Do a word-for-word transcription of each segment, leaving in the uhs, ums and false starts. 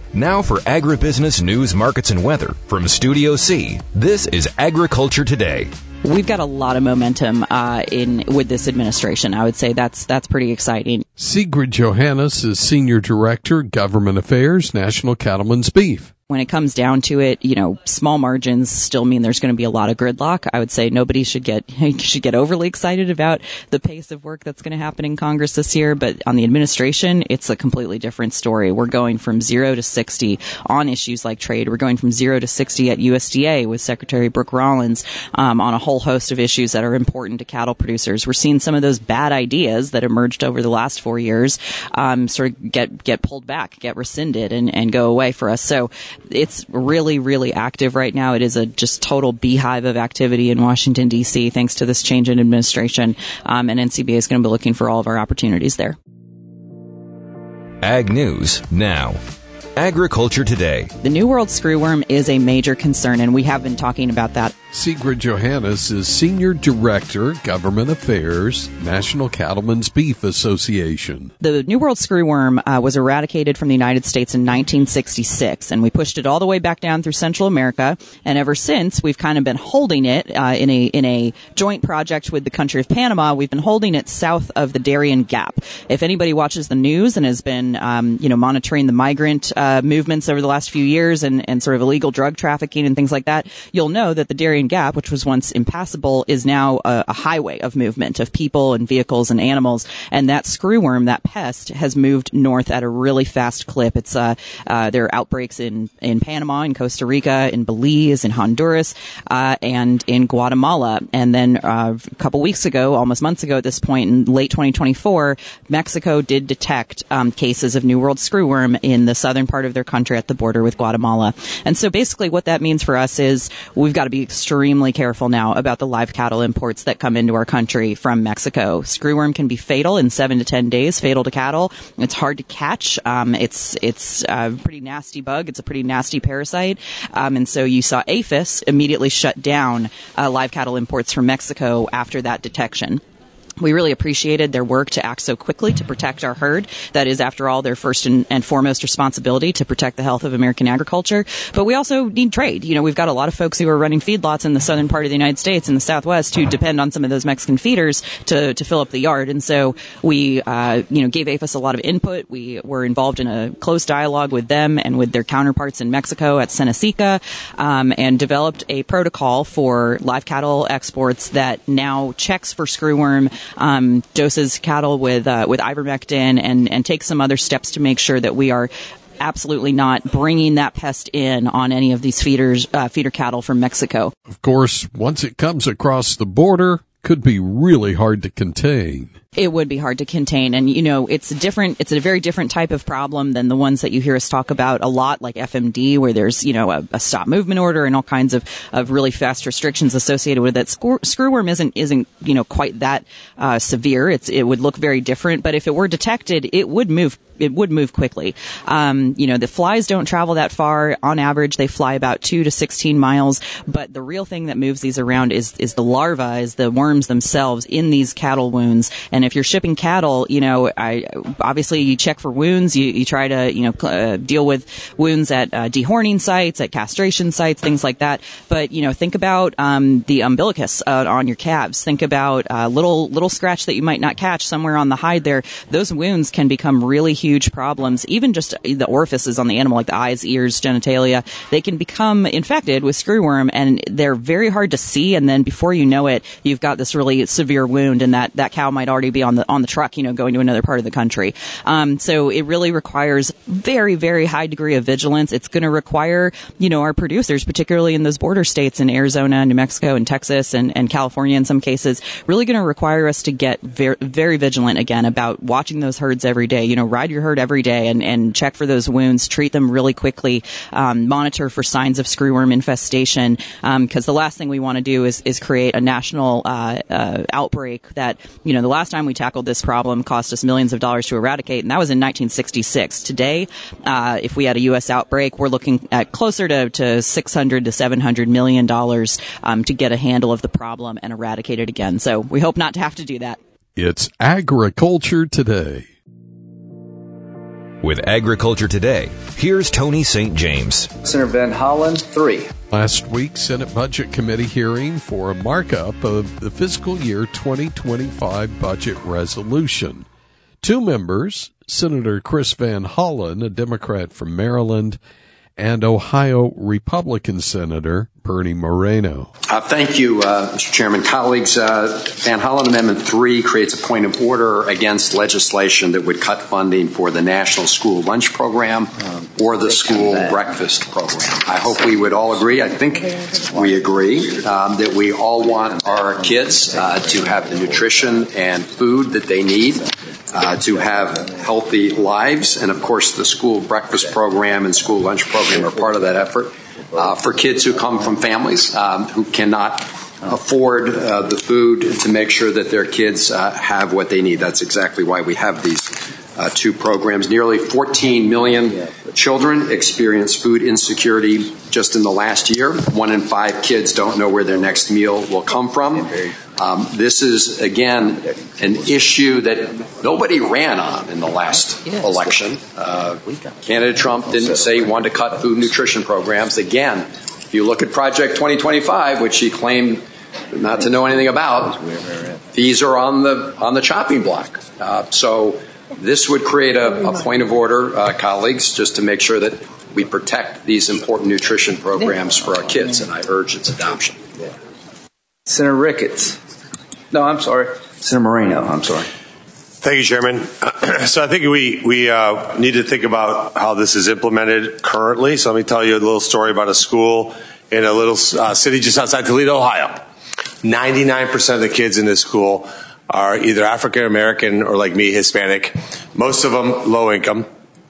Now for agribusiness news, markets, and weather from Studio C, this is Agriculture Today. We've got a lot of momentum uh, in with this administration. I would say that's that's pretty exciting. Sigrid Johannes is Senior Director, Government Affairs, National Cattlemen's Beef. When it comes down to it, you know, small margins still mean there's going to be a lot of gridlock. I would say nobody should get should get overly excited about the pace of work that's going to happen in Congress this year. But on the administration, it's a completely different story. We're going from zero to sixty on issues like trade. We're going from zero to sixty at U S D A with Secretary Brooke Rollins um, on a whole host of issues that are important to cattle producers. We're seeing some of those bad ideas that emerged over the last four years um, sort of get get pulled back, get rescinded, and, and go away for us. So it's really, really active right now. It is a just total beehive of activity in Washington, D C, thanks to this change in administration. Um, and N C B A is going to be looking for all of our opportunities there. Ag News now. Agriculture Today. The New World screwworm is a major concern, and we have been talking about that. Sigrid Johannes is Senior Director, Government Affairs, National Cattlemen's Beef Association. The New World screwworm uh, was eradicated from the United States in nineteen sixty-six, and we pushed it all the way back down through Central America, and ever since we've kind of been holding it uh, in a in a joint project with the country of Panama. We've been holding it south of the Darien Gap. If anybody watches the news and has been um, you know monitoring the migrant uh, movements over the last few years and, and sort of illegal drug trafficking and things like that, you'll know that the Darien Gap, which was once impassable, is now a, a highway of movement of people and vehicles and animals. And that screwworm, that pest, has moved north at a really fast clip. It's uh, uh there are outbreaks in in Panama, in Costa Rica, in Belize, in Honduras, uh, and in Guatemala. And then uh, a couple weeks ago, almost months ago at this point, in late twenty twenty-four, Mexico did detect um, cases of New World screwworm in the southern part of their country at the border with Guatemala. And so basically what that means for us is we've got to be extremely careful now about the live cattle imports that come into our country from Mexico. Screwworm can be fatal in seven to ten days, fatal to cattle. It's hard to catch. Um, it's it's a pretty nasty bug. It's a pretty nasty parasite. Um, and so you saw APHIS immediately shut down uh, live cattle imports from Mexico after that detection. We really appreciated their work to act so quickly to protect our herd. That is, after all, their first and, and foremost responsibility to protect the health of American agriculture. But we also need trade. You know, we've got a lot of folks who are running feedlots in the southern part of the United States and the Southwest who depend on some of those Mexican feeders to, to fill up the yard. And so we, uh, you know, gave APHIS a lot of input. We were involved in a close dialogue with them and with their counterparts in Mexico at Seneca, um, and developed a protocol for live cattle exports that now checks for screwworm, Um, doses cattle with uh, with ivermectin and, and take some other steps to make sure that we are absolutely not bringing that pest in on any of these feeders, uh, feeder cattle from Mexico. Of course, once it comes across the border, could be really hard to contain. It would be hard to contain. And, you know, it's a different, it's a very different type of problem than the ones that you hear us talk about a lot, like F M D, where there's, you know, a, a stop movement order and all kinds of, of really fast restrictions associated with it. Screw, screwworm isn't, isn't, you know, quite that, uh, severe. It's, it would look very different, but if it were detected, it would move, it would move quickly. Um, you know, the flies don't travel that far. On average, they fly about two to sixteen miles, but the real thing that moves these around is, is the larvae, is the worms themselves in these cattle wounds. And if you're shipping cattle, you know, I, obviously you check for wounds. You, you try to, you know, uh, deal with wounds at uh, dehorning sites, at castration sites, things like that. But, you know, think about um, the umbilicus uh, on your calves. Think about a uh, little little scratch that you might not catch somewhere on the hide there. Those wounds can become really huge problems. Even just the orifices on the animal, like the eyes, ears, genitalia, they can become infected with screwworm, and they're very hard to see. And then before you know it, you've got this really severe wound, and that, that cow might already be on the on the truck, you know, going to another part of the country. Um, so it really requires very, very high degree of vigilance. It's going to require, you know, our producers, particularly in those border states in Arizona, New Mexico, and Texas, and, and California in some cases, really going to require us to get very, very vigilant again about watching those herds every day. You know, ride your herd every day and, and check for those wounds, treat them really quickly, um, monitor for signs of screwworm infestation, um, because the last thing we want to do is, is create a national uh, uh, outbreak that, you know, the last time we tackled this problem cost us millions of dollars to eradicate, and that was in nineteen sixty-six. Today, uh, if we had a U S outbreak, we're looking at closer to, to six hundred to seven hundred million dollars um, to get a handle of the problem and eradicate it again. So we hope not to have to do that. It's Agriculture Today. With Agriculture Today, here's Tony Saint James. Senator Van Hollen, three. Last week's Senate Budget Committee hearing for a markup of the fiscal year twenty twenty-five budget resolution. Two members, Senator Chris Van Hollen, a Democrat from Maryland, and Ohio Republican Senator Bernie Moreno. Uh, thank you, uh, Mister Chairman. Colleagues, uh, Van Hollen Amendment three creates a point of order against legislation that would cut funding for the National School Lunch Program or the School Breakfast Program. I hope we would all agree, I think we agree, um, that we all want our kids uh, to have the nutrition and food that they need Uh, to have healthy lives. And of course, the school breakfast program and school lunch program are part of that effort uh, for kids who come from families um, who cannot afford uh, the food to make sure that their kids uh, have what they need. That's exactly why we have these uh, two programs. Nearly fourteen million children experience food insecurity just in the last year. One in five kids don't know where their next meal will come from. Um, this is, again, an issue that nobody ran on in the last election. Uh, candidate Trump didn't say he wanted to cut food nutrition programs. Again, if you look at Project twenty twenty-five, which he claimed not to know anything about, these are on the on the chopping block. Uh, so this would create a, a point of order, uh, colleagues, just to make sure that we protect these important nutrition programs for our kids, and I urge its adoption. Senator Ricketts. No, I'm sorry. Senator Moreno, I'm sorry. Thank you, Chairman. So I think we, we uh, need to think about how this is implemented currently. So let me tell you a little story about a school in a little uh, city just outside Toledo, Ohio. ninety-nine percent of the kids in this school are either African American or, like me, Hispanic, most of them low income,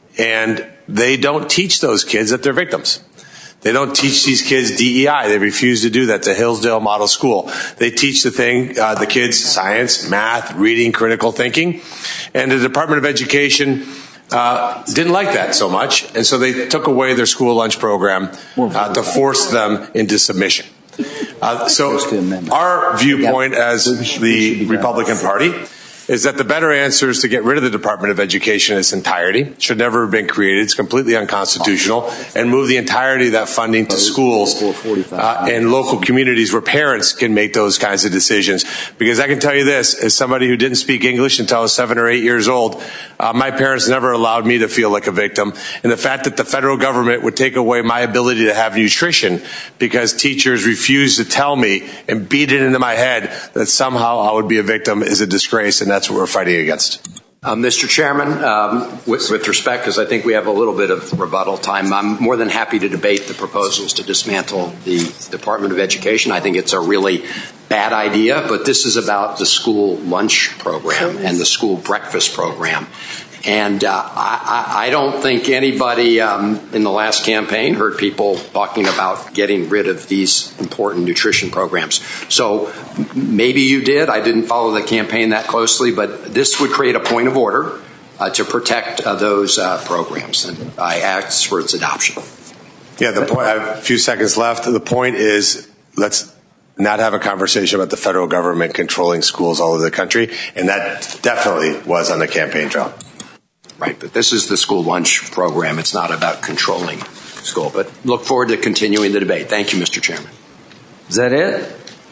and they don't teach those kids that they're victims. They don't teach these kids D E I. They refuse to do that. It's a Hillsdale Model School. They teach the thing, uh, the kids science, math, reading, critical thinking. And the Department of Education uh, didn't like that so much, and so they took away their school lunch program uh, to force them into submission. Uh, so our viewpoint as the Republican Party is that the better answer is to get rid of the Department of Education in its entirety. It should never have been created. It's completely unconstitutional. And move the entirety of that funding to schools uh, and local communities where parents can make those kinds of decisions. Because I can tell you this, as somebody who didn't speak English until I was seven or eight years old, uh, my parents never allowed me to feel like a victim. And the fact that the federal government would take away my ability to have nutrition because teachers refused to tell me and beat it into my head that somehow I would be a victim is a disgrace, and that's what we're fighting against. Uh, Mister Chairman, um, with, with respect, because I think we have a little bit of rebuttal time, I'm more than happy to debate the proposals to dismantle the Department of Education. I think it's a really bad idea, but this is about the school lunch program and the school breakfast program. And uh, I, I don't think anybody um, in the last campaign heard people talking about getting rid of these important nutrition programs. So maybe you did. I didn't follow the campaign that closely, but this would create a point of order uh, to protect uh, those uh, programs. And I ask for its adoption. Yeah, the point, I have a few seconds left. The point is, let's not have a conversation about the federal government controlling schools all over the country. And that definitely was on the campaign trail. Right, but this is the school lunch program. It's not about controlling school. But look forward to continuing the debate. Thank you, Mister Chairman. Is that it?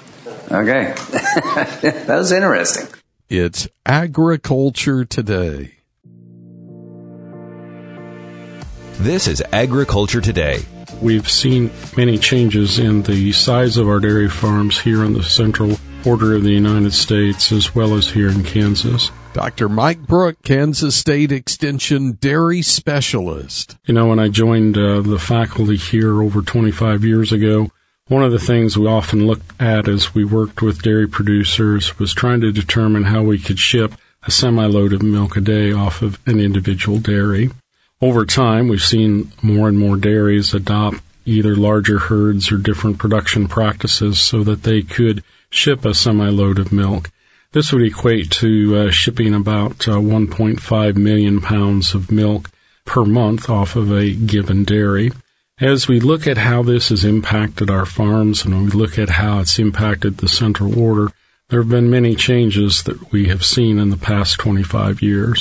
Okay. That was interesting. It's Agriculture Today. This is Agriculture Today. We've seen many changes in the size of our dairy farms here on the central border of the United States as well as here in Kansas. Doctor Mike Brook, Kansas State Extension Dairy Specialist. You know, when I joined uh, the faculty here over twenty-five years ago, one of the things we often looked at as we worked with dairy producers was trying to determine how we could ship a semi-load of milk a day off of an individual dairy. Over time, we've seen more and more dairies adopt either larger herds or different production practices so that they could ship a semi-load of milk. This would equate to uh, shipping about uh, one point five million pounds of milk per month off of a given dairy. As we look at how this has impacted our farms and we look at how it's impacted the central order, there have been many changes that we have seen in the past twenty-five years.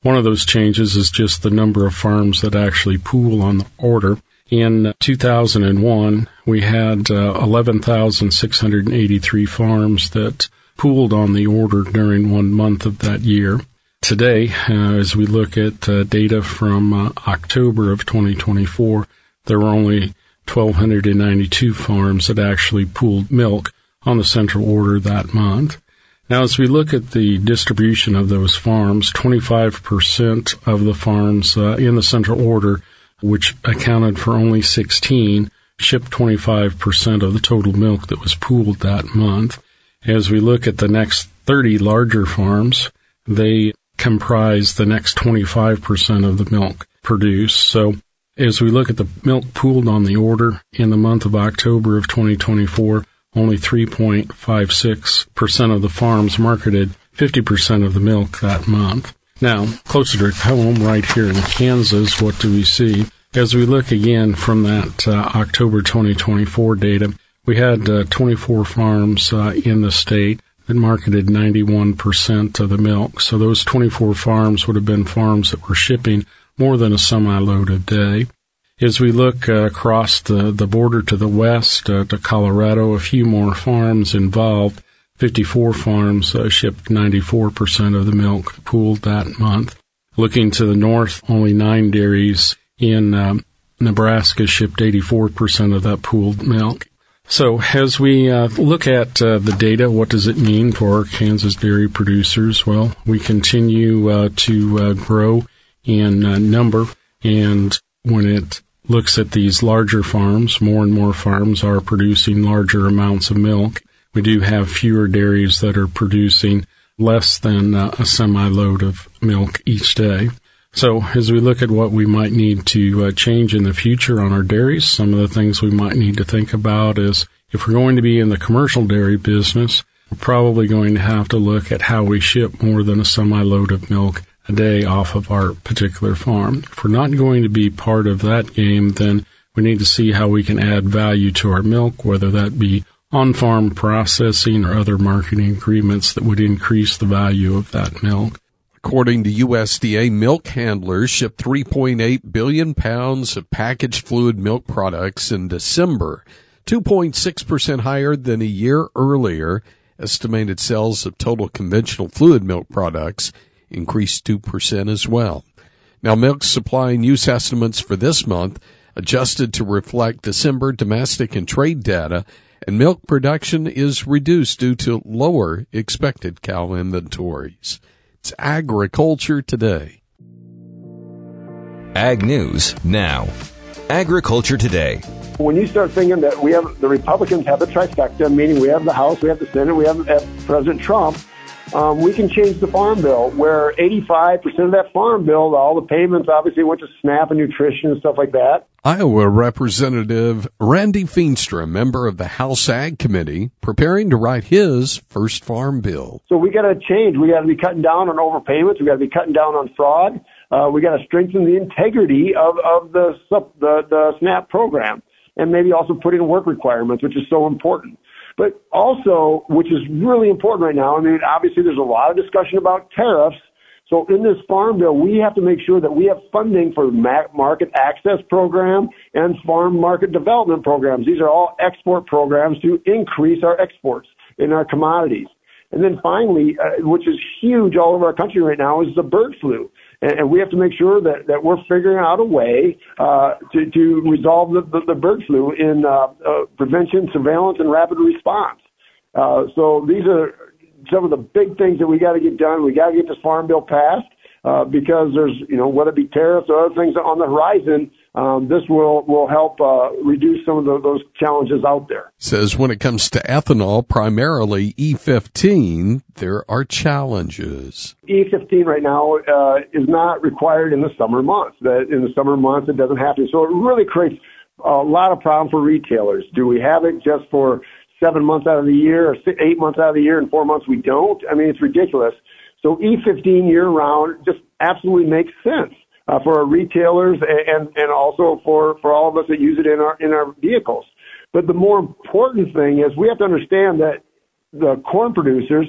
One of those changes is just the number of farms that actually pool on the order. In two thousand one, we had uh, eleven thousand six hundred eighty-three farms that pooled on the order during one month of that year. Today, uh, as we look at uh, data from uh, October of twenty twenty-four, there were only one thousand two hundred ninety-two farms that actually pooled milk on the central order that month. Now, as we look at the distribution of those farms, twenty-five percent of the farms uh, in the central order, which accounted for only sixteen, shipped twenty-five percent of the total milk that was pooled that month. As we look at the next thirty larger farms, they comprise the next twenty-five percent of the milk produced. So as we look at the milk pooled on the order in the month of October of twenty twenty-four, only three point five six percent of the farms marketed fifty percent of the milk that month. Now, closer to home, right here in Kansas, what do we see? As we look again from that uh, October twenty twenty-four data, we had uh, twenty-four farms uh, in the state that marketed ninety-one percent of the milk. So those twenty-four farms would have been farms that were shipping more than a semi-load a day. As we look uh, across the, the border to the west, uh, to Colorado, a few more farms involved. fifty-four farms uh, shipped ninety-four percent of the milk pooled that month. Looking to the north, only nine dairies in um, Nebraska shipped eighty-four percent of that pooled milk. So as we uh, look at uh, the data, what does it mean for Kansas dairy producers? Well, we continue uh, to uh, grow in uh, number, and when it looks at these larger farms, more and more farms are producing larger amounts of milk. We do have fewer dairies that are producing less than uh, a semi-load of milk each day. So as we look at what we might need to uh, change in the future on our dairies, some of the things we might need to think about is if we're going to be in the commercial dairy business, we're probably going to have to look at how we ship more than a semi-load of milk a day off of our particular farm. If we're not going to be part of that game, then we need to see how we can add value to our milk, whether that be on-farm processing or other marketing agreements that would increase the value of that milk. According to U S D A, milk handlers shipped three point eight billion pounds of packaged fluid milk products in December, two point six percent higher than a year earlier. Estimated sales of total conventional fluid milk products increased two percent as well. Now, milk supply and use estimates for this month adjusted to reflect December domestic and trade data, and milk production is reduced due to lower expected cow inventories. It's Agriculture Today. Ag News Now. Agriculture Today. When you start thinking that we have the Republicans have the trifecta, meaning we have the House, we have the Senate, we have, have President Trump, um, we can change the Farm Bill where eighty-five percent of that Farm Bill, all the payments obviously went to SNAP and nutrition and stuff like that. Iowa Representative Randy Feenstra, member of the House Ag Committee, preparing to write his first Farm Bill. So we got to change. We got to be cutting down on overpayments. We got to be cutting down on fraud. Uh, we got to strengthen the integrity of, of the, the, the SNAP program, and maybe also put in work requirements, which is so important. But also, which is really important right now, I mean, obviously there's a lot of discussion about tariffs. So in this Farm Bill, we have to make sure that we have funding for market access program and farm market development programs. These are all export programs to increase our exports in our commodities. And then finally, uh, which is huge all over our country right now, is the bird flu. And, and we have to make sure that, that we're figuring out a way uh, to, to resolve the, the, the bird flu in uh, uh, prevention, surveillance, and rapid response. Uh, so these are some of the big things that we got to get done. We got to get this Farm Bill passed uh, because there's, you know, whether it be tariffs or other things on the horizon, um, this will will help uh, reduce some of the, those challenges out there. Says when it comes to ethanol, primarily E fifteen, there are challenges. E fifteen right now uh, is not required in the summer months. That in the summer months it doesn't have to. So it really creates a lot of problem for retailers. Do we have it just for seven months out of the year or six, eight months out of the year and four months we don't? I mean, it's ridiculous. So E fifteen year round just absolutely makes sense uh, for our retailers and, and also for, for all of us that use it in our, in our vehicles. But the more important thing is we have to understand that the corn producers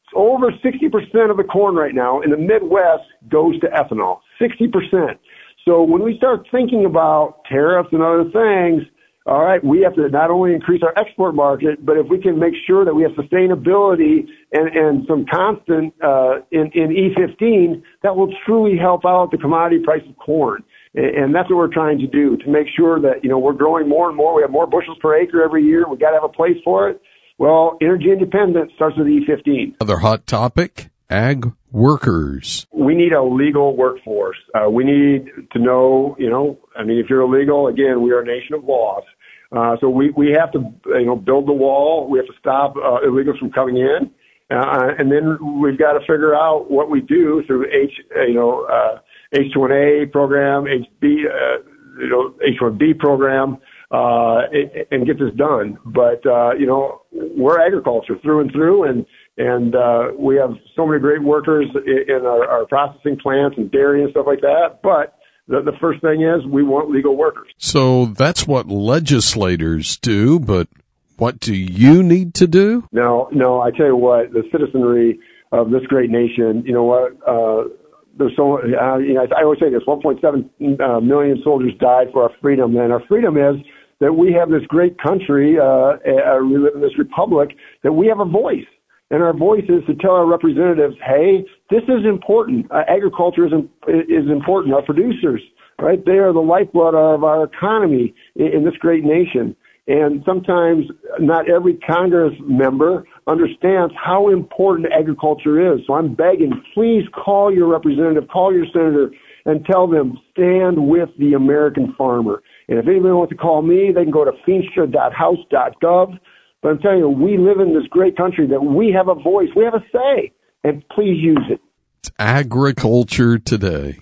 over sixty percent of the corn right now in the Midwest goes to ethanol. sixty percent. So when we start thinking about tariffs and other things, all right, we have to not only increase our export market, but if we can make sure that we have sustainability and, and some constant uh, in, in E fifteen, that will truly help out the commodity price of corn. And that's what we're trying to do, to make sure that, you know, we're growing more and more. We have more bushels per acre every year. We've got to have a place for it. Well, energy independence starts with E fifteen. Another hot topic, ag workers. We need a legal workforce. Uh, we need to know, you know, I mean, if you're illegal, again, we are a nation of laws. Uh, so we, we have to, you know, build the wall. We have to stop uh, illegals from coming in. Uh, and then we've got to figure out what we do through H, you know, uh, H one A program, H B, uh, you know, H one B program, uh, and get this done. But, uh, you know, we're agriculture through and through, and, and, uh, we have so many great workers in our, our processing plants and dairy and stuff like that. But the, the first thing is we want legal workers. So that's what legislators do, but what do you need to do? No, no, I tell you what, the citizenry of this great nation, you know what, uh, there's so, uh, you know, I always say this, one point seven uh, million soldiers died for our freedom, and our freedom is that we have this great country, uh, uh, we live in this republic, that we have a voice. And our voice is to tell our representatives, hey, this is important. Uh, agriculture is, is important. Our producers, right? They are the lifeblood of our economy in, in this great nation. And sometimes not every Congress member understands how important agriculture is. So I'm begging, please call your representative, call your senator, and tell them, stand with the American farmer. And if anybody wants to call me, they can go to feenstra dot house dot gov. But I'm telling you, we live in this great country that we have a voice, we have a say, and please use it. It's Agriculture Today.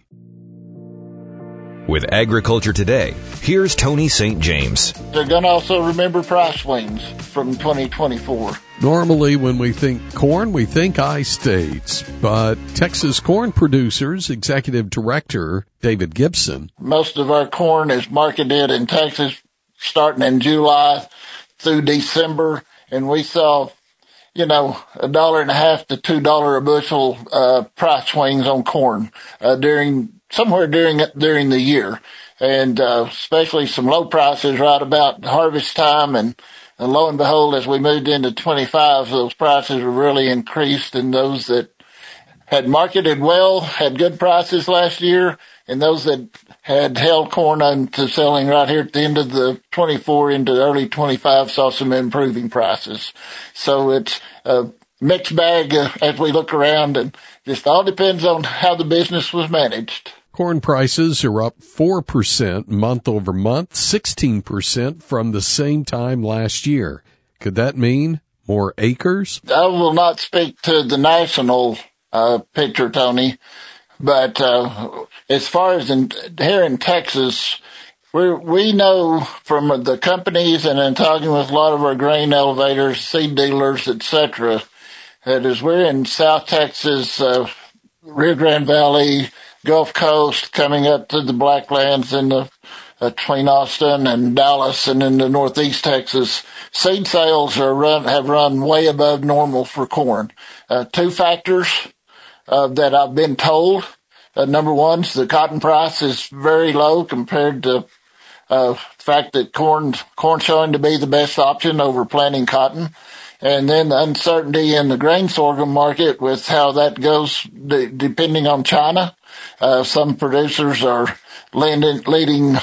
With Agriculture Today, here's Tony Saint James. They're going to also remember price swings from twenty twenty-four. Normally, when we think corn, we think I-States, but Texas Corn Producers Executive Director David Gibson. Most of our corn is marketed in Texas starting in July through December, and we saw, you know, a dollar and a half to two dollar a bushel uh, price swings on corn uh, during somewhere during during the year, and uh, especially some low prices right about harvest time, and, and lo and behold, as we moved into twenty-five, those prices were really increased, and those that had marketed well had good prices last year, and those that had held corn into selling right here at the end of the twenty-four into early twenty-five saw some improving prices. So it's a mixed bag uh, as we look around, and just all depends on how the business was managed. Corn prices are up four percent month over month, sixteen percent from the same time last year. Could that mean more acres? I will not speak to the national uh, picture, Tony, but uh, as far as in, here in Texas, we we know from the companies and in talking with a lot of our grain elevators, seed dealers, et cetera, that as we're in South Texas, uh, Rio Grande Valley, Gulf Coast, coming up to the Blacklands in the uh, between Austin and Dallas, and in the Northeast Texas, seed sales are run have run way above normal for corn. Uh, two factors uh, that I've been told. Uh, number one, the cotton price is very low compared to uh, the fact that corn corn showing to be the best option over planting cotton. And then the uncertainty in the grain sorghum market with how that goes de- depending on China. Uh, some producers are leading, leading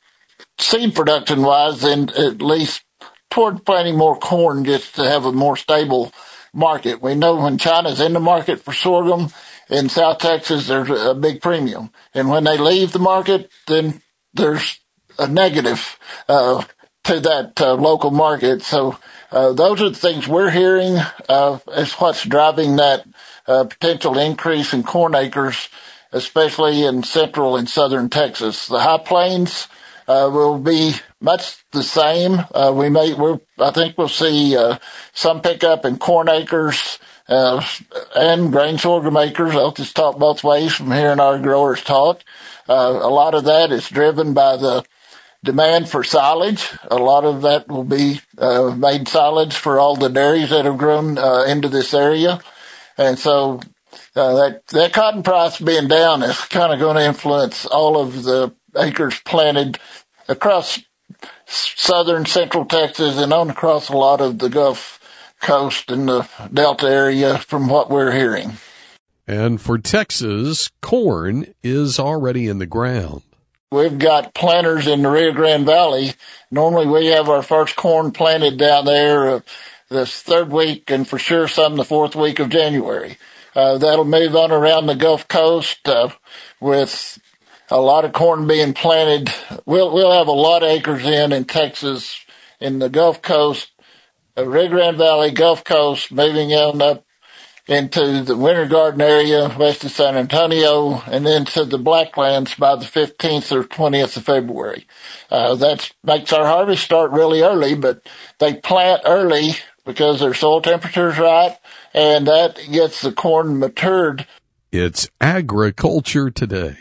seed production wise and at least toward planting more corn just to have a more stable market. We know when China's in the market for sorghum in South Texas, there's a big premium. And when they leave the market, then there's a negative, uh, to that uh, local market. So, uh, those are the things we're hearing, uh, as what's driving that, uh, potential increase in corn acres, especially in central and southern Texas. The high plains, uh, will be much the same. Uh, we may, we're, I think we'll see, uh, some pickup in corn acres, uh, and grain sorghum acres. I'll just talk both ways from hearing our growers talk. Uh, a lot of that is driven by the demand for silage. A lot of that will be uh, made silage for all the dairies that have grown uh, into this area. And so uh, that, that cotton price being down is kind of going to influence all of the acres planted across southern central Texas and on across a lot of the Gulf Coast and the Delta area from what we're hearing. And for Texas, corn is already in the ground. We've got planters in the Rio Grande Valley. Normally we have our first corn planted down there uh, this third week and for sure some the fourth week of January. Uh, that'll move on around the Gulf Coast uh, with a lot of corn being planted. We'll, we'll have a lot of acres in in Texas, in the Gulf Coast, uh, Rio Grande Valley, Gulf Coast, moving on up into the Winter Garden area, west of San Antonio, and then to the Blacklands by the fifteenth or twentieth of February. Uh, that makes our harvest start really early, but they plant early because their soil temperature's right, and that gets the corn matured. It's Agriculture Today.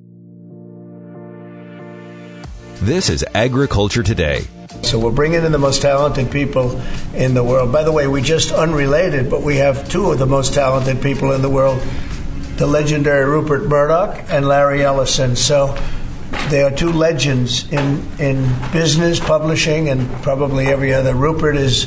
This is Agriculture Today. So we're bringing in the most talented people in the world. By the way, we just unrelated, but we have two of the most talented people in the world, the legendary Rupert Murdoch and Larry Ellison. So they are two legends in, in business, publishing, and probably every other. Rupert is,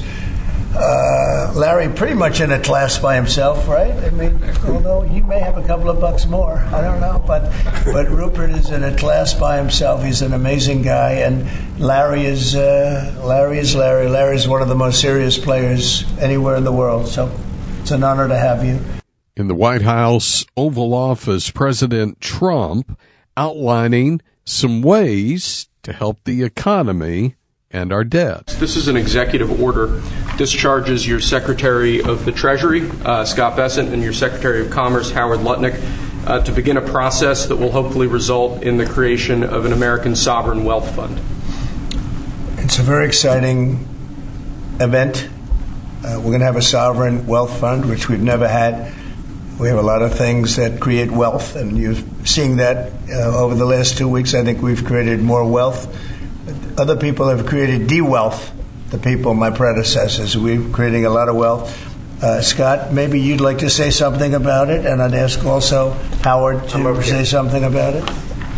uh, Larry pretty much in a class by himself, right? I mean, although you may have a couple of bucks more, I don't know. But but Rupert is in a class by himself. He's an amazing guy, and Larry is uh, Larry is Larry. Larry is one of the most serious players anywhere in the world. So it's an honor to have you. In the White House Oval Office, President Trump outlining some ways to help the economy and our debt. This is an executive order. Discharges your Secretary of the Treasury, uh, Scott Bessent, and your Secretary of Commerce, Howard Lutnick, uh, to begin a process that will hopefully result in the creation of an American sovereign wealth fund. It's a very exciting event. Uh, we're going to have a sovereign wealth fund, which we've never had. We have a lot of things that create wealth, and you're seeing that uh, over the last two weeks. I think we've created more wealth. Other people have created de-wealth, the people, my predecessors. We're creating a lot of wealth. Uh, Scott, maybe you'd like to say something about it, and I'd ask also Howard to say something about it.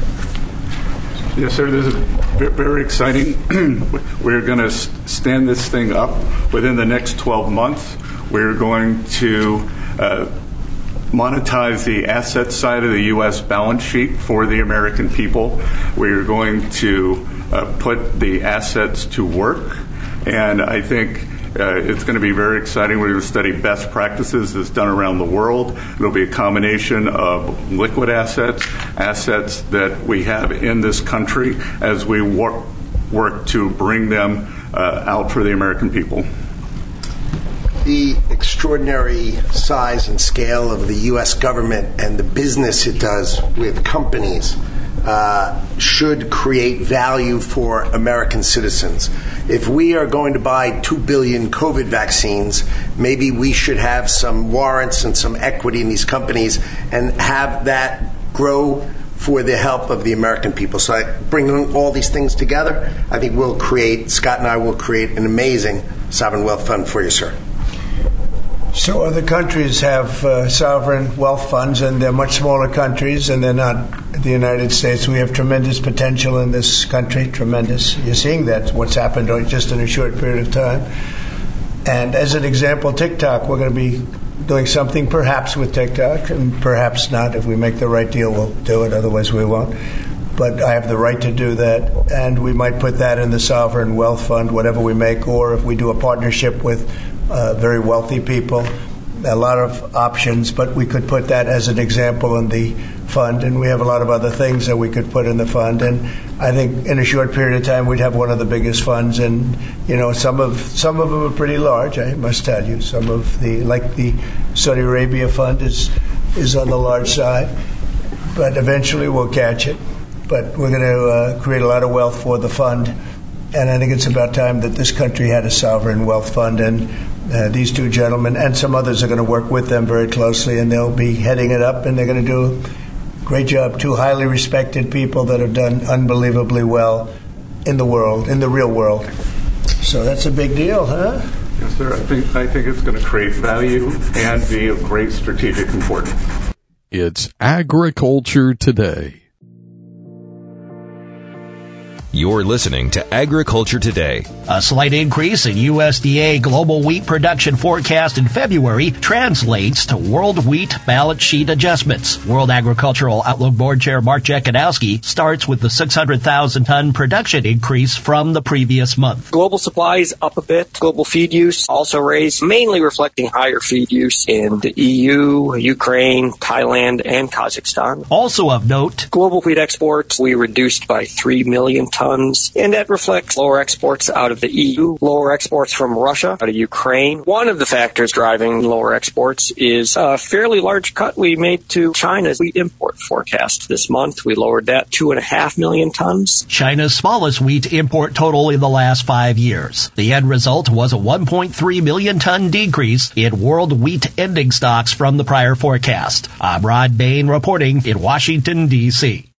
Yes, sir. This is very exciting. We're going to stand this thing up within the next twelve months. We're going to uh, monetize the asset side of the U S balance sheet for the American people. We're going to uh, put the assets to work, and I think uh, it's going to be very exciting. We're going to study best practices that's done around the world. It'll be a combination of liquid assets, assets that we have in this country as we work, work to bring them uh, out for the American people. The extraordinary size and scale of the U S government and the business it does with companies uh, should create value for American citizens. If we are going to buy two billion COVID vaccines, maybe we should have some warrants and some equity in these companies and have that grow for the help of the American people. So I bring all these things together. I think we'll create, Scott and I will create an amazing sovereign wealth fund for you, sir. So other countries have uh, sovereign wealth funds, and they're much smaller countries, and they're not the United States. We have tremendous potential in this country, tremendous. You're seeing that, what's happened just in a short period of time. And as an example, TikTok, we're going to be doing something perhaps with TikTok, and perhaps not. If we make the right deal, we'll do it, otherwise we won't. But I have the right to do that, and we might put that in the sovereign wealth fund, whatever we make, or if we do a partnership with Uh, very wealthy people, a lot of options, but we could put that as an example in the fund, and we have a lot of other things that we could put in the fund, and I think in a short period of time we'd have one of the biggest funds, and you know some of some of them are pretty large, I must tell you. Some of the, like the Saudi Arabia fund is is on the large side, but eventually we'll catch it. But we're going to uh, create a lot of wealth for the fund, and I think it's about time that this country had a sovereign wealth fund, and Uh, these two gentlemen and some others are going to work with them very closely, and they'll be heading it up, and they're going to do a great job. Two highly respected people that have done unbelievably well in the world, in the real world. So that's a big deal, huh? Yes, sir. I think I think it's going to create value and be of great strategic importance. It's Agriculture Today. You're listening to Agriculture Today. A slight increase in U S D A global wheat production forecast in February translates to world wheat balance sheet adjustments. World Agricultural Outlook Board Chair Mark Jekanowski starts with the six hundred thousand ton production increase from the previous month. Global supply is up a bit. Global feed use also raised, mainly reflecting higher feed use in the E U, Ukraine, Thailand, and Kazakhstan. Also of note, global wheat exports we reduced by three million tons, and that reflects lower exports out of the E U, lower exports from Russia, out of Ukraine. One of the factors driving lower exports is a fairly large cut we made to China's wheat import forecast this month. We lowered that two and a half million tons. China's smallest wheat import total in the last five years. The end result was a one point three million ton decrease in world wheat ending stocks from the prior forecast. I'm Rod Bain reporting in Washington, D C